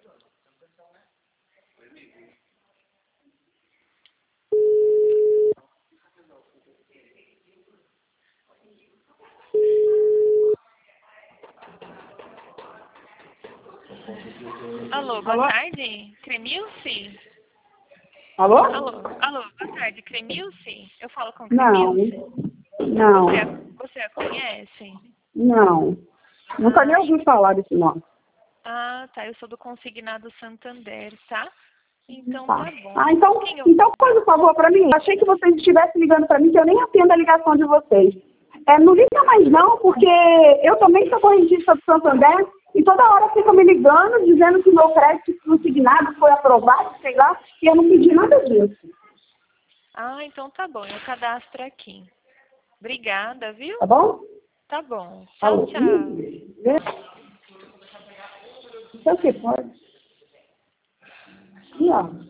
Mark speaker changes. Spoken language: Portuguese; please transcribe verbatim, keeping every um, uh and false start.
Speaker 1: Alô, boa
Speaker 2: Alô?
Speaker 1: tarde, Cremilce?
Speaker 2: Alô?
Speaker 1: Alô, alô, boa tarde, Cremilce? Eu falo com
Speaker 2: Não.
Speaker 1: Cremilce?
Speaker 2: Não.
Speaker 1: Você, a- você a conhece?
Speaker 2: Não. Nunca nem
Speaker 1: Ah,
Speaker 2: ouvi falar desse nome.
Speaker 1: ah, tá, eu sou do Consignado Santander, tá? Então
Speaker 2: Tá.
Speaker 1: tá bom.
Speaker 2: Ah, então,
Speaker 1: Quem eu...
Speaker 2: então faz um favor pra mim. Achei que vocês estivessem ligando pra mim, que eu nem atendo a ligação de vocês. É, não liga mais não, porque eu também sou correntista do Santander e toda hora ficam me ligando, dizendo que meu crédito consignado foi aprovado, sei lá, e eu não pedi nada disso.
Speaker 1: Ah, então tá bom, eu cadastro aqui. Obrigada, viu?
Speaker 2: Tá bom?
Speaker 1: Tá bom. Tchau,
Speaker 2: Alô?
Speaker 1: tchau.
Speaker 2: Isso é o que pode? E, ó.